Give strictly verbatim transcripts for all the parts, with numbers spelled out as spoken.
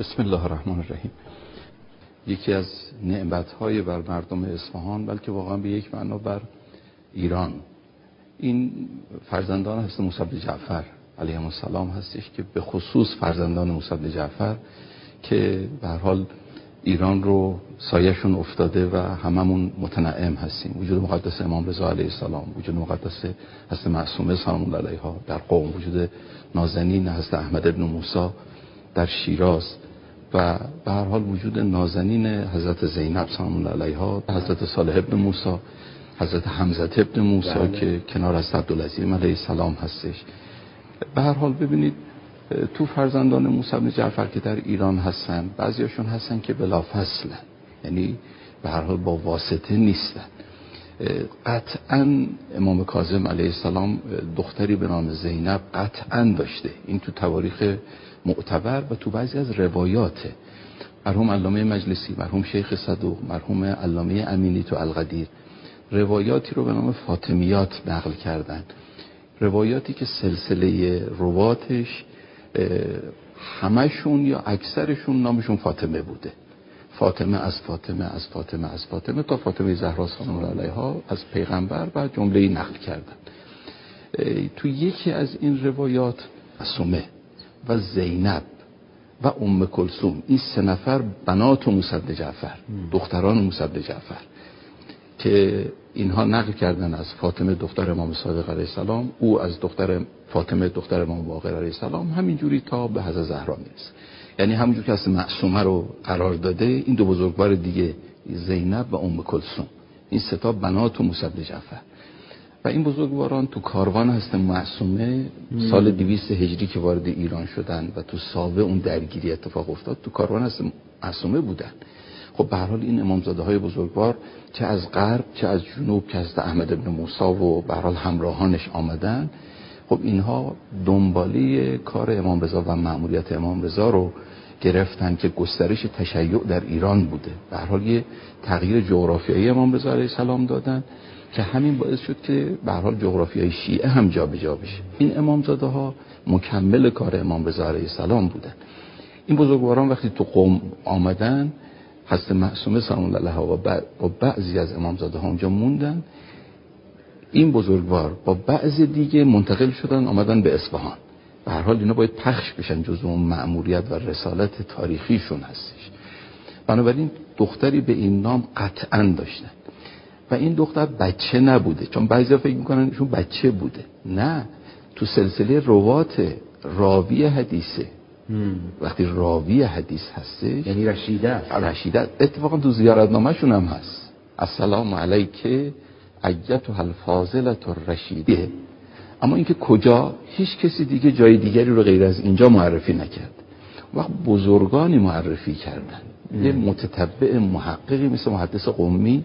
بسم الله الرحمن الرحیم. یکی از نعمت‌های بر مردم اصفهان، بلکه واقعا به یک معنا بر ایران، این فرزندان هست موسی بن جعفر علیهم السلام هستش که به خصوص فرزندان موسی بن جعفر که به هر حال ایران رو سایه‌شون افتاده و هممون متنعم هستیم. وجود مقدس امام رضا علیه السلام، وجود مقدس حضرت معصومه سلام الله علیها در قم، وجود نازنین حضرت احمد ابن موسی در شیراز و به هر حال وجود نازنین حضرت زینب سلام الله علیها، حضرت صالح ابن موسی، حضرت حمزه ابن موسی بله. که کنار از عبدالعظیم علیه السلام هستش. به هر حال ببینید تو فرزندان موسی بن جعفر که در ایران هستن، بعضیاشون هستن که بلافاصله، یعنی به هر حال با واسطه نیستن. قطعا امام کاظم علیه السلام دختری به نام زینب قطعا داشته. این تو تواریخ معتبر و تو بعضی از روایاته. مرحوم علامه مجلسی، مرحوم شیخ صدوق، مرحوم علامه امینی تو القدیر روایاتی رو به نام فاطمیات نقل کردن، روایاتی که سلسله رواتش همشون یا اکثرشون نامشون فاطمه بوده. فاطمه از فاطمه از فاطمه از فاطمه تا فاطمه زهرا سلام الله علیها از پیغمبر و جمله‌ای نقل کردن. تو یکی از این روایات معصومه و زینب و ام کلثوم، این سه نفر بنات موسی بن جعفر، دختران موسی بن جعفر، که اینها نقل کردن از فاطمه دختر امام صادق علیه السلام، او از دختر فاطمه دختر امام باقر علیه السلام، همینجوری تا به حضرت زهرا میرسه. یعنی همونجور که اصل معصومه رو قرار داده، این دو بزرگوار دیگه زینب و ام کلثوم، این سه تا بنات موسی بن جعفر و این بزرگواران تو کاروان هست معصومه سال دویست هجری که وارد ایران شدن و تو ساوه اون درگیری اتفاق افتاد، تو کاروان هست معصومه بودن. خب به هر حال این امامزاده های بزرگوار چه از غرب چه از جنوب که از احمد ابن موسی و به هر حال همراهانش آمدن، خب اینها دنبالی کار امام رضا و مأموریت امام رضا رو گرفتن که گسترش تشیع در ایران بوده. به هر حال یه تغییر جغرافیایی امام رضا علیه السلام دادن که همین باعث شد که به هر حال جغرافیای شیعه هم جابجا بشه. این امامزاده ها مکمل کار امام رضا علیه السلام بودن. این بزرگواران وقتی تو قم آمدن، حضرت معصومه سلام الله علیها و بعضی از امامزاده ها اونجا موندن. این بزرگوار با بعضی دیگه منتقل شدن آمدن به اصفهان. به هر حال اینا باید پخش بشن، جزء اون مأموریت و رسالت تاریخیشون هستش. بنابراین دختری به این نام قطعا داشتن و این دختر بچه نبوده، چون بعضیا فکر میکنن ایشون بچه بوده. نه، تو سلسله روات راوی حدیثه. هم. وقتی راوی حدیث هسته یعنی رشیده است. رشیده اتفاقا تو زیارتنامه شون هم هست، السلام علیک ایتها الفاضله الرشیده. اما اینکه کجا، هیچ کسی دیگه جای دیگری رو غیر از اینجا معرفی نکرد. وقت بزرگانی معرفی کردن. هم. یه متتبع محققی مثل محدث قمی،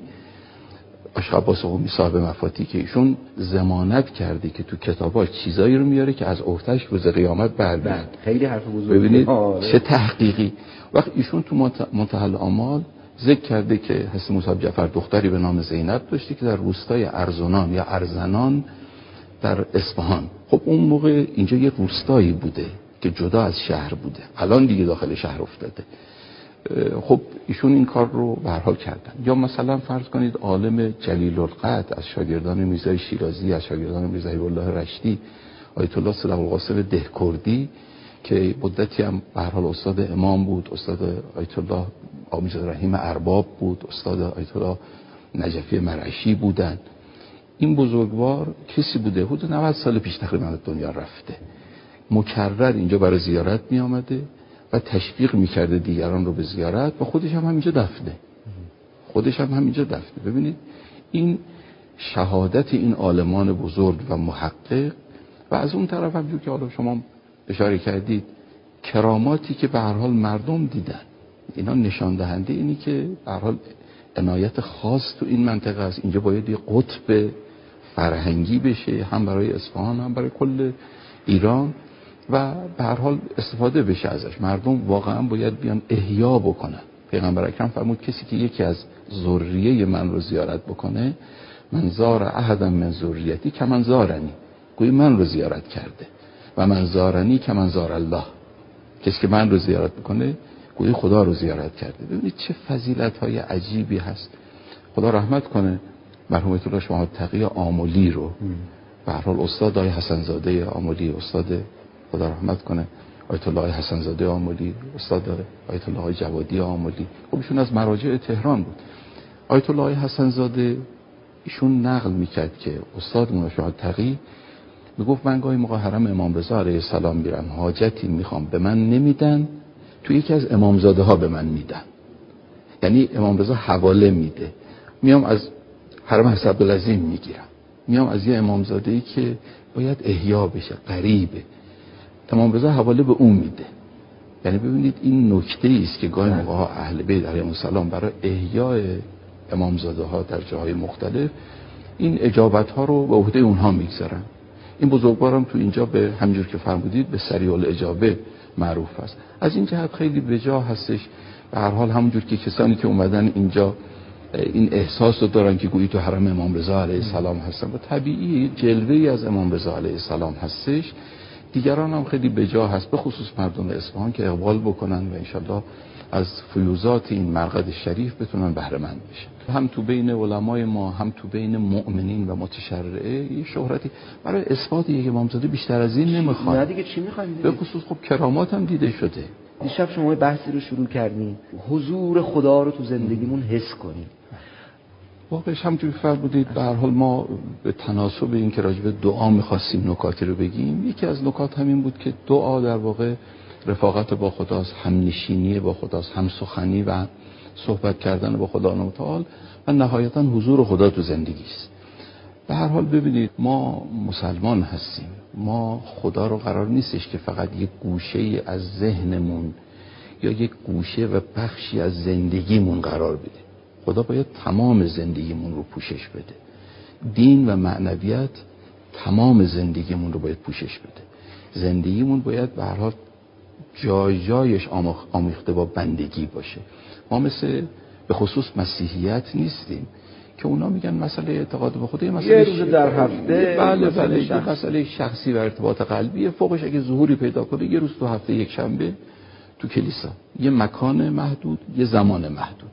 اشعباس قمی صاحب مفاتی، که ایشون ضمانت کرده که تو کتاباش چیزایی رو میاره که از عهده‌اش روز قیامت برمیاد. خیلی حرف بزرگه. ببینید چه تحقیقی. وقت ایشون تو منتهى الآمال ذکر کرده که حضرت موسی بن جعفر دختری به نام زینب داشتی که در روستای ارزنان یا ارزنان در اصفهان. خب اون موقع اینجا یه روستایی بوده که جدا از شهر بوده، الان دیگه داخل شهر افتاده. خب ایشون این کار رو به هر حال کردن. یا مثلا فرض کنید عالم جلیل القدر از شاگردان میرزا شیرازی، از شاگردان میرزا هیب الله رشتی، آیت الله صدق القاسم دهکردی که مدتی هم به هر حال استاد امام بود، استاد آیت الله آمیز رحیم ارباب بود، استاد آیت الله نجفی مرعشی بودن. این بزرگوار کسی بوده حدود نود سال پیش تقریبا از دنیا رفته، مکرر اینجا برای زیارت می آمده و تشویق میکرده دیگران رو به زیارت و خودش هم همینجا دفنه. خودش هم همینجا دفنه. ببینید این شهادت این عالمان بزرگ و محقق و از اون طرف هم جو که حالا شما اشاره کردید کراماتی که به هر حال مردم دیدن، اینا نشان دهنده اینی که به هر حال عنایت خاص تو این منطقه است. اینجا باید یه قطب فرهنگی بشه، هم برای اصفهان هم برای کل ایران و به هر حال استفاده بشه ازش. مردم واقعا باید بیان احیا بکنن. پیغمبر اکرم فرمود کسی که یکی از ذریه من رو زیارت بکنه، من زار احدا من ذریتی که من زارنی، گویی من رو زیارت کرده، و من زارنی که من زار الله. کسی که من رو زیارت بکنه گویی خدا رو زیارت کرده. ببینید چه فضیلت‌های عجیبی هست. خدا رحمت کنه مرحوم آیت الله شاه تقی آملی رو، به هر حال استاد آقای حسن زاده آملی، استاد خدا رحمت کنه آیت الله حسن زاده آملی، استاد آیت الله جوادی آملی، خب ایشون از مراجع تهران بود. آیت الله حسن زاده ایشون نقل میکرد که استادمون شاه تقی میگفت من گاهی موقع حرم امام رضا علیه السلام میرم، حاجتی میخوام به من نمیدن، تو یکی از امامزاده ها به من میدن. یعنی امام رضا حواله میده، میام از حرم حضرت عبدالعظیم میگیرم، میام از یه امامزاده‌ای که باید احیا بشه، قریبه، امام رضا حواله به اون میده. یعنی ببینید این نکته ای است که گاهی موقع اهل بیت علیهم السلام برای احیای امامزاده ها در جاهای مختلف این اجابت ها رو به عهده اونها میگذارن. این بزرگوارم تو اینجا به همینجور که فرمودید به سریع الاجابه معروف است. از این جهت خیلی بجا هستش. به هر حال همونجور که کسانی که اومدن اینجا این احساس رو دارن که گویی تو حرم امام رضا علیه السلام هستن و طبیعی جلوه‌ای از امام رضا علیه السلام هستش، دیگران هم خیلی بجا هست، به خصوص مردم اصفهان که اقبال بکنن و انشالله از فیوزات این مرقد شریف بتونن بهره مند بشن. هم تو بین علمای ما، هم تو بین مؤمنین و متشرعه یه شهرتی برای اثبات یک امامزاده بیشتر از این نمیخوان. نه دیگه چی میخوایم؟ به خصوص خب کرامات هم دیده شده. دیشب شما بحثی رو شروع کردین، حضور خدا رو تو زندگیمون حس کنیم. واقعش همونجوری که فرمودید به هر حال ما به تناسب این که راجع به دعا می‌خواستیم نکاتی رو بگیم، یکی از نکات همین بود که دعا در واقع رفاقت با خداست، همنشینی با خداست، هم سخنی و صحبت کردن با خدا متعال و نهایتاً حضور خدا تو زندگی است. به هر حال ببینید ما مسلمان هستیم، ما خدا رو قرار نیستش که فقط یک گوشه از ذهنمون یا یک گوشه و بخشی از زندگیمون قرار بده. خدا باید تمام زندگیمون رو پوشش بده. دین و معنویت تمام زندگیمون رو باید پوشش بده. زندگیمون باید به هر حال جای جایش آمیخته با بندگی باشه. ما مثل به خصوص مسیحیت نیستیم که اونا میگن مسئله اعتقاد به خدا مسئله یه روز در هفته، بله بله شخص. مسئله شخصی و ارتباط قلبیه، فوقش اگه ظهوری پیدا کنه یه روز تو هفته یک شنبه تو کلیسا، یه مکان محدود، یه زمان محدود.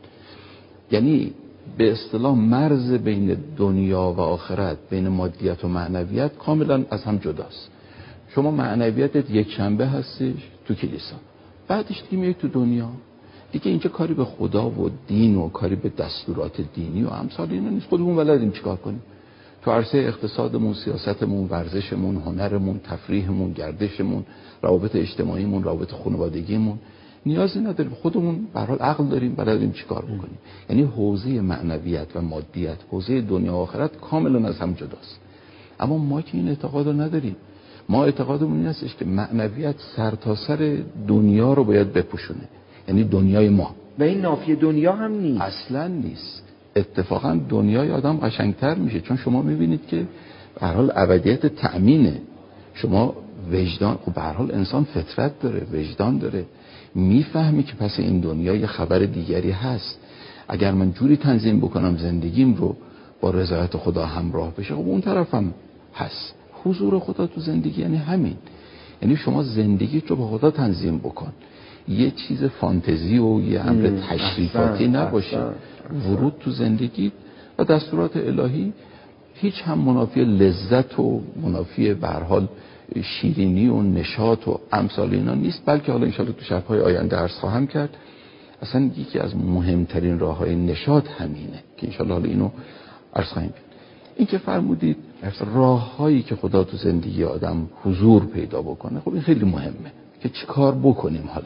یعنی به اصطلاح مرز بین دنیا و آخرت، بین مادیت و معنویت کاملا از هم جداست. شما معنویتت یک شنبه هستش تو کلیسا، بعدش دیگه میای تو دنیا دیگه. اینجا کاری به خدا و دین و کاری به دستورات دینی و امثال اینا نیست. خودمون بلدیم چیکار کنیم تو عرصه اقتصادمون، سیاستمون، ورزشمون، هنرمون، تفریحمون، گردشمون، روابط اجتماعیمون، روابط خانوادگیمون. نیازی نداریم، خودمون به هر حال عقل داریم، بلدیم چیکار بکنیم. یعنی حوزه معنویت و مادیت، حوزه دنیا و آخرت کاملا از هم جداست. اما ما که این اعتقاد رو نداریم. ما اعتقادمون این هستش که معنویت سرتاسر دنیا رو باید بپوشونه، یعنی دنیای ما. و این نافی دنیا هم نیست، اصلا نیست. اتفاقا دنیای آدم قشنگتر میشه، چون شما میبینید که به هر حال ابدیت تأمینه. شما وجدان، خب به هر حال انسان فطرت داره، وجدان داره، میفهمی که پس این دنیا یه خبر دیگری هست. اگر من جوری تنظیم بکنم زندگیم رو با رضایت خدا همراه بشه، خب اون طرفم هست. حضور خدا تو زندگی یعنی همین. یعنی شما زندگی رو با خدا تنظیم بکن، یه چیز فانتزی و یه امر تشریفاتی نباشه. ورود تو زندگی و دستورات الهی هیچ هم منافی لذت و منافی به هر حال شیرینی و نشاط و امثال اینا نیست، بلکه حالا انشاءالله تو شب‌های آینده عرض خواهم کرد اصلا یکی از مهمترین راه‌های نشاط همینه که انشاءالله حالا اینو عرض خواهیم کرد. این که فرمودید راه‌هایی که خدا تو زندگی آدم حضور پیدا بکنه، خب این خیلی مهمه که چیکار بکنیم. حالا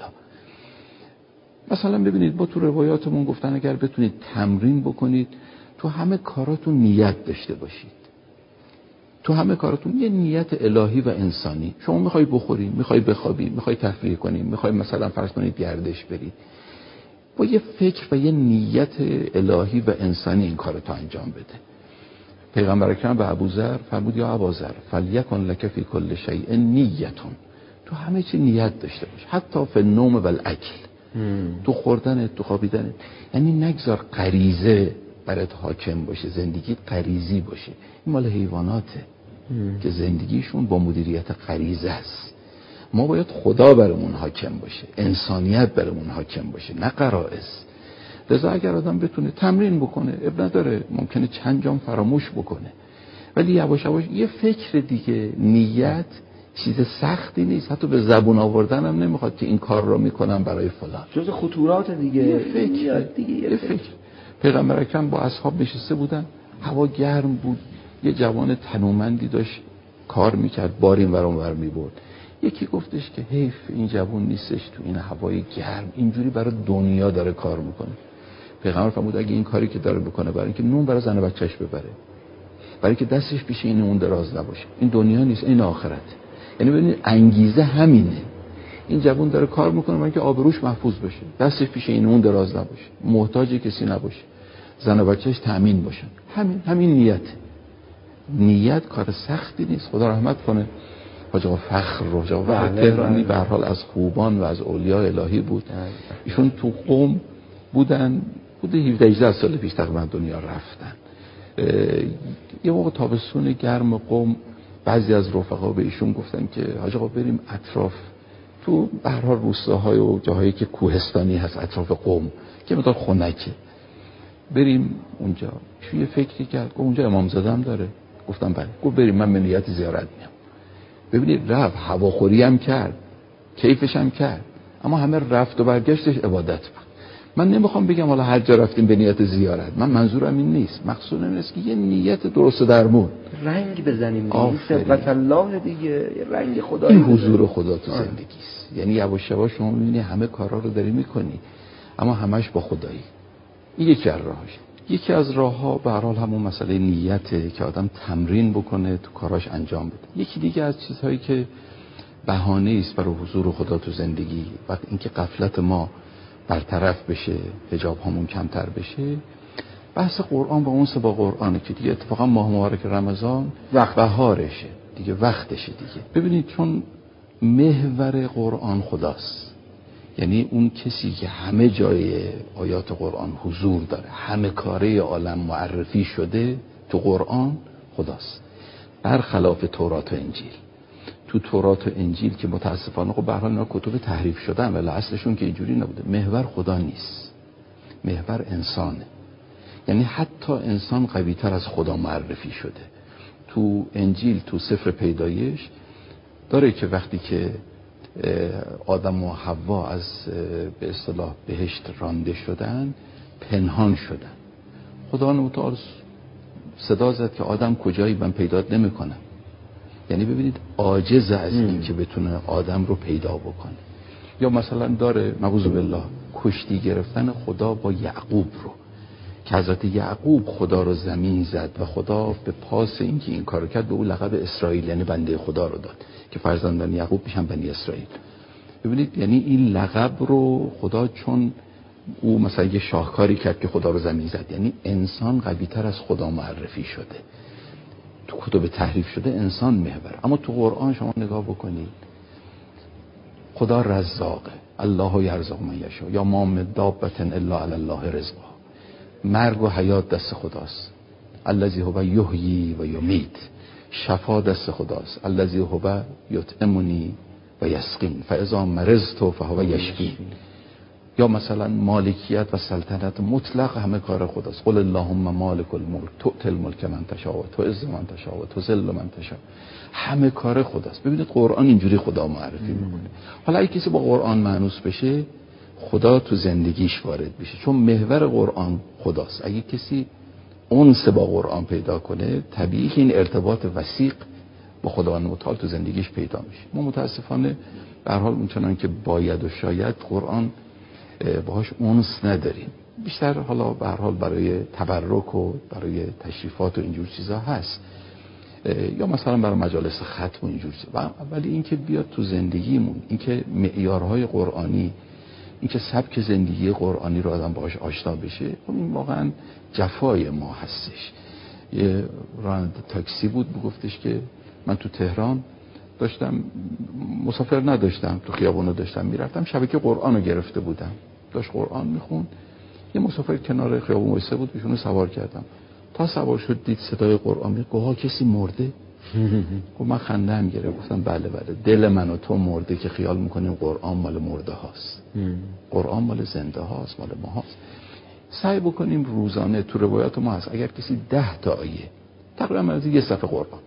مثلا ببینید ما تو روایاتمون گفتن اگر بتونید تمرین بکنید تو همه کاراتون نیت داشته باشید. تو همه کاراتون یه نیت الهی و انسانی. شما میخوای بخوری، میخوای بخوابی، میخوای تفریح کنی، میخوای مثلا فرض کنید گردش بری، با یه فکر و یه نیت الهی و انسانی این کارو انجام بده. پیغمبر اکرم به ابوذر فرمود یا ابوذر فلیکن لک فی کل شیء نیتون، تو همه چی نیت داشته باش، حتی فی النوم و الاکل، تو خوردن، تو خوابیدن. یعنی نگذار غریزه برات حاکم باشه، زندگی غریزی باشه. این مال حیواناته که زندگیشون با مدیریت غریزه است. ما باید خدا برامون حاکم باشه، انسانیت برامون حاکم باشه، نه غرائز. لذا اگر آدم بتونه تمرین بکنه، اب نداره، ممکنه چند جام فراموش بکنه، ولی یواش یواش یه فکر دیگه، نیت چیز سختی نیست، حتی به زبون آوردن هم نمیخواد که این کار رو میکنم برای فلان. جز خطورات دیگه. یه فکر دیگه، یه فکر. فکر. پیغمبر اکرم با اصحاب نشسته بودن، هوا گرم بود، یه جوان تنومندی داشت کار میکرد، بار این ور اون ور میبرد. یکی گفتش که حیف این جوان نیستش تو این هوای گرم، اینجوری برای دنیا داره کار میکنه. پیغمبر فرمود اگه این کاری که داره بکنه برای اینکه نون برای زن و بچه‌ش ببره، برای اینکه دستش پیش این اون دراز نباشه، این دنیا نیست، این آخرت. یعنی ببینید انگیزه همینه. این جوان داره کار میکنه برای اینکه آبروش محفوظ بشه، دستش پیش این اون دراز نباشه، محتاج کسی نباشه، زن و بچه‌ش تامین باشن. همین همین نیت. نیت کار سختی نیست. خدا رحمت کنه حاج آقا فخر رو، حاج آقا تهرانی به هر حال از خوبان و از اولیاء الهی بود. ایشون تو قم بودن، بوده هفده هجده سال پیش تقریبا دنیا رفتن. یه موقع تابستون گرم قم بعضی از رفقا به ایشون گفتن که حاج آقا بریم اطراف تو به هر حال روستاهای و جاهایی که کوهستانی هست اطراف قم که مقدار خنکه، بریم اونجا. چون یه فکری کرد که اونجا امامزاده هم داره. گفتم بله. گفت بریم، من به نیت زیارت میام. ببینید رفت، هواخوری هم کرد، کیفش هم کرد، اما همه رفت و برگشتش عبادت بود. من نمیخوام بگم حالا هر جا رفتیم به نیت زیارت، من منظورم این نیست. مقصودم این است که یه نیت درست درمون رنگ بزنیم دیگه، سبقت الله دیگه، یه رنگ خدایی. این حضور خدا تو زندگیست. یعنی یواش یواش شما میبینی همه کارا رو داری میکنی، اما همش با خدایی. این یکی از راهاش. یکی از راهها به هر حال همون مسئله نیته که آدم تمرین بکنه تو کاراش انجام بده. یکی دیگه از چیزهایی که بهانه است برای حضور خدا تو زندگی، وقتی اینکه غفلت ما برطرف بشه، حجاب همون کمتر بشه، بحث قرآن با اونس با قرآنه که دیگه اتفاقا ماه مبارک رمضان وقت بهارشه دیگه، وقتشه دیگه. ببینید چون محور قرآن خداست، یعنی اون کسی که همه جای آیات قرآن حضور داره، همه کاره عالم معرفی شده تو قرآن خداست، برخلاف تورات و انجیل. تو تورات و انجیل که متاسفانه خب به هر حال اینا کتب تحریف شدن، ولی اصلشون که اینجوری نبوده. محور خدا نیست، محور انسانه. یعنی حتی انسان قوی تر از خدا معرفی شده. تو انجیل تو سفر پیدایش داره که وقتی که آدم و حوا از به اصطلاح بهشت رانده شدن، پنهان شدن. خدا متعال صدا زد که آدم کجایی، من پیدات نمی‌کنم. یعنی ببینید عاجز از این که بتونه آدم رو پیدا بکنه. یا مثلا داره نعوذ بالله کشتی گرفتن خدا با یعقوب رو، که حضرت یعقوب خدا رو زمین زد و خدا به پاس این که این کارو کرد به او لقب اسرائیل، یعنی بنده خدا رو داد که فرزندان یعقوب میشن بنی اسرائیل. ببینید یعنی این لقب رو خدا چون او مثلا یه شاهکاری کرد که خدا رو زمین زد، یعنی انسان قوی‌تر از خدا معرفی شده. تو کتب تحریف شده انسان محور، اما تو قرآن شما نگاه بکنید خدا رزاقه، الله یرزق من یشاء، یا ما من دابة الا علی الله رزقها. مرگ و حیات دست خداست، الذی هو یحیی و یمیت. شفا دست خداست، الذی هو یطعمنی و یسقین فاذا مرضت فهو یشفین. یا مثلا مالکیت و سلطنت مطلق همه کار خداست. قل اللهم مالک الملک تؤتی الملک من تشاء و تعز من تشاء و تذل من تشاء. همه کار خداست. ببینید قرآن اینجوری خدا معرفی میکنه. حالا اگه کسی با قرآن مانوس بشه، خدا تو زندگیش وارد بشه، چون محور قرآن خداست. اگه کسی انس با قرآن پیدا کنه، طبیعی این ارتباط وثیق با خداوند متعال تو زندگیش پیدا میشه. ما متاسفانه به هر حال اونچنان که باید و شاید قرآن باهاش انس نداریم. بیشتر حالا به هر حال برای تبرک و برای تشریفات و اینجور چیزا هست، یا مثلا برای مجالس ختم و اینجور چیزا. ولی این که بیاد تو زندگیمون، این که معیارهای قرآنی، این که سبک زندگی قرآنی رو آدم باهاش آشنا بشه، این واقعا جفای ما هستش. یه راننده تاکسی بود میگفتش که من تو تهران داشتم مسافر نداشتم، تو خیابون داشتم میرفتم، شبکه قرآن رو گرفته بودم، داشت قرآن میخوند، یه مسافر کنار خیابون وایساده بود، ایشونو سوار کردم. تا سوار شد دید صدای قرآن میگه، گوها کسی مرده. گفت من خنده هم گرفت، گفتم بله بله دل من و تو مرده که خیال میکنیم قرآن مال مرده هاست. قرآن مال زنده هاست، مال ما هاست. سعی بکنیم روزانه، تو روایات ما هست اگر کسی ده تا آیه تقریبا از یه صفحه قرآن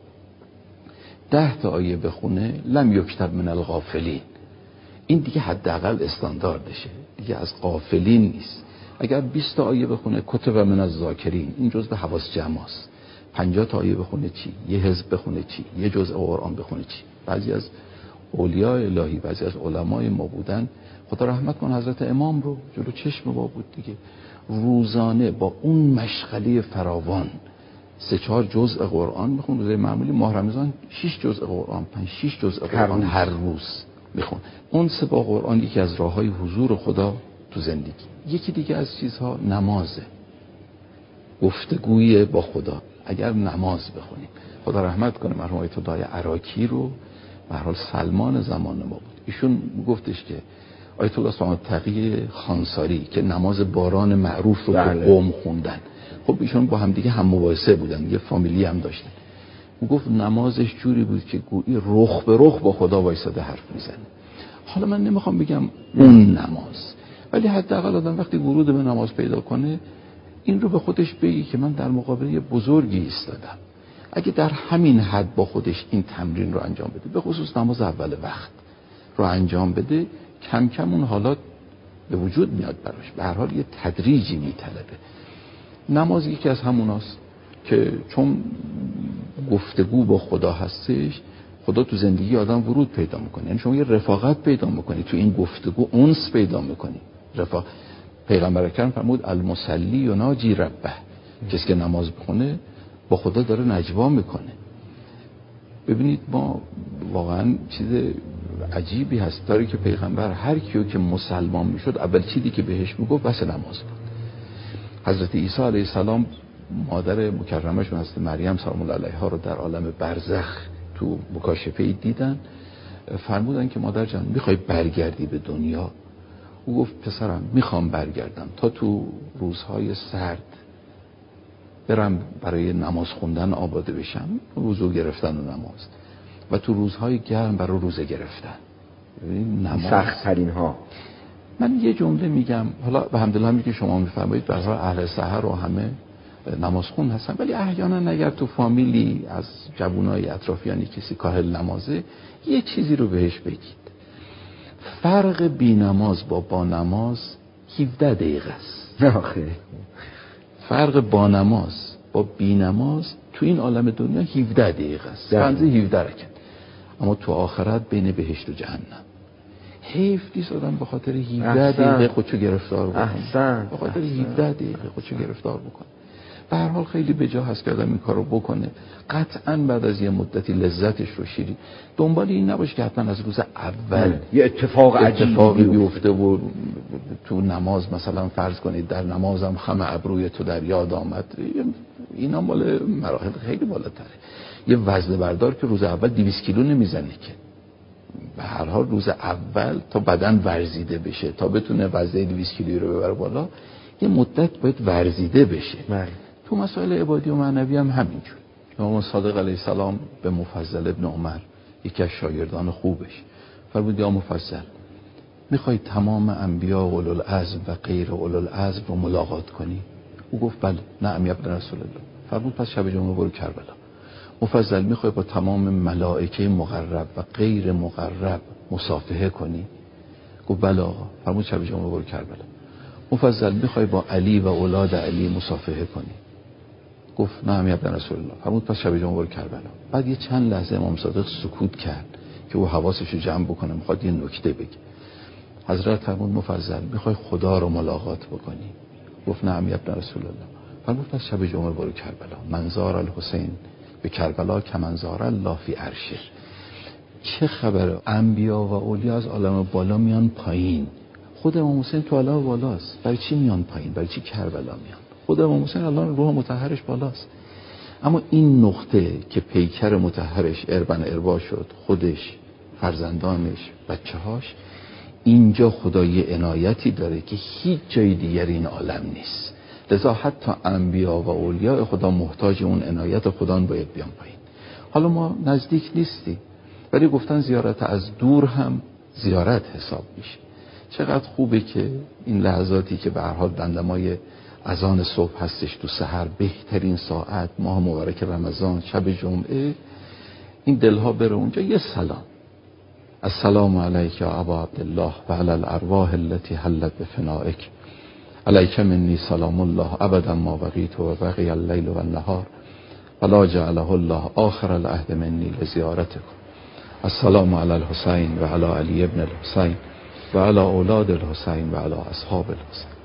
ده تا آیه بخونه لم یکتب من الغافلین، این دیگه حداقل استانداردشه، دیگه از غافلین نیست. اگر بیست تا آیه بخونه کتب من الذاکرین، این جزء حواس جمعاست. پنجاه تا آیه بخونه چی؟ یه حزب بخونه چی؟ یه جزء قرآن بخونه چی؟ بعضی از اولیاء الهی، بعضی از علمای ما بودن، خدا رحمت کن، حضرت امام رو جلو چشم ما بود دیگه، روزانه با اون مشغله فراوان سه چهار جزء قرآن میخون. روزای معمولی ماه رمضان شش جزء قرآن، پنج شش جزء قرآن هر روز میخون. اون سه با قرآن یکی از راههای حضور خدا تو زندگی. یکی دیگه از چیزها نمازه، گفتگوی با خدا. اگر نماز بخونیم، خدا رحمت کنه مرحوم آیت الله عراقی رو، به هر حال سلمان زمان ما بود، ایشون گفتش که آیت الله صمد تقی خانساری که نماز باران معروف رو به قوم خوندن، خب ایشون با هم دیگه هم مباحثه بودن، یه فامیلی هم داشتن. او گفت نمازش جوری بود که گویی رخ به رخ با خدا وایساده حرف میزنه. حالا من نمیخوام بگم اون نماز، ولی حداقل آدم وقتی ورود به نماز پیدا کنه این رو به خودش بگی که من در مقابل یه بزرگی ایستادم. اگه در همین حد با خودش این تمرین رو انجام بده، به خصوص نماز اول وقت رو انجام بده، کم کم اون حالات به وجود میاد براش. به هر حال یه تدریجی میطلبه. نماز یکی از هموناست که چون گفتگو با خدا هستش، خدا تو زندگی آدم ورود پیدا میکنه. یعنی شما یه رفاقت پیدا میکنی تو این گفتگو، انس پیدا میکنی. رفاق پیغمبر اکرم فرمود المصلی یناجی ربه، کسی که نماز بخونه با خدا داره نجوا میکنه. ببینید ما واقعا چیز عجیبی هست داره که پیغمبر هر کیو که مسلمان میشد اول چیزی که بهش میگفت بس نماز بود. حضرت عیسی علیه السلام مادر مکرمش حضرت مریم سلام الله علیها رو در عالم برزخ تو مکاشفه دیدن، فرمودن که مادر جان میخوای برگردی به دنیا؟ او گفت پسرم میخوام برگردم تا تو روزهای سرد برم برای نماز خوندن آماده بشم، وضو گرفتن و نماز، و تو روزهای گرم برای روزه گرفتن. نماز سخت ترین ها. من یه جمله میگم، حالا به الحمدلله میگه شما میفرمایید برای اهل سحر و همه نماز خون هستن، ولی احیانا اگر تو فامیلی از جوانای اطرافیانی کسی کاهل نمازه، یه چیزی رو بهش بگید. فرق بی نماز با با نماز هفده دقیقه است. آخه فرق با نماز با بی نماز تو این عالم دنیا هفده دقیقه است، رمزی هفده رکعت، اما تو آخرت بین بهشت و جهنم. حیف نیست آدم به خاطر هفده دقیقه خودشو گرفتار بکنه. احسن. به خاطر هفده دقیقه خودشو گرفتار بکنه. به هر حال خیلی بجا هست که آدم این کارو بکنه. قطعاً بعد از یه مدتی لذتش رو شیری. دنبال این نباش که حتما از روز اول یه اتفاق اتفاقی عجیبی بیفته و تو نماز مثلا فرض کنید در نمازم خم ابروی تو در یاد آمد. اینا مال مراحل خیلی بالاتره. یه وزنه بردار که روز اول دویست کیلو نمیزنه که. به هر حال روز اول تا بدن ورزیده بشه، تا بتونه وزنه دویست کیلویی رو ببره بالا، یه مدت باید ورزیده بشه. مره. تو مسائل عبادی و معنوی هم همینجور. امام صادق علیه السلام به مفضل ابن عمر، یکی از شاگردان خوبش، فرمود یا مفضل میخوای تمام انبیا و اولو العزم و غیر اولو العزم رو ملاقات کنی؟ او گفت بله. نعم یا ابن رسول الله. فرمود پس شب جمعه برو کربلا. مفضل میخوای با تمام ملائکه مقرب و غیر مقرب مصافحه کنی؟ گفت بله آقا. فرمود شب جمعه برو کربلا. مفضل میخوای با علی و اولاد علی مصافحه کنی؟ گفت نعم یا ابن رسول الله. فرمود پس شب جمعه برو کربلا. بعد یه چند لحظه امام صادق سکوت کرد که او حواسش رو جمع بکنه، میخواد یه نکته بگه. حضرت فرمود مفضل میخوای خدا رو ملاقات بکنی؟ گفت نعم یا ابن رسول الله. فرمود پس شب جمعه برو کربلا. منظار الحسین به کربلا که منظار الله فی عرشه. چه خبره؟ انبیا و اولیا از عالم بالا میان پایین، خود امام حسین تو عالم بالاست. برای چی میان پایین؟ برای چی کربلا میان؟ خود امام حسین الان روح مطهرش بالاست. اما این نقطه که پیکر مطهرش اربن اربا شد، خودش، فرزندانش، بچه‌هاش، اینجا خدا یه عنایتی داره که هیچ جای دیگر این عالم نیست. لذا حتی انبیا و اولیاء خدا محتاج اون عنایت خدا باید بیان پایین. حالا ما نزدیک نیستی، ولی گفتن زیارت از دور هم زیارت حساب میشه. چقدر خوبه که این لحظاتی که به هر حال دمدمای اذان صبح هستش تو سحر، بهترین ساعت، ماه مبارک رمضان، شب جمعه، این دلها بره اونجا یه سلام، السلام علیک یا ابا عبدالله و علی الارواح التي حلت بفنائک، علیک منی سلام الله ابدا ما بقیت و بقی اللیل و النهار ولا جعله الله آخر العهد منی لزیارتکم. السلام علی الحسین و علی علی ابن الحسین و علی اولاد الحسین و علی اصحاب الحسین.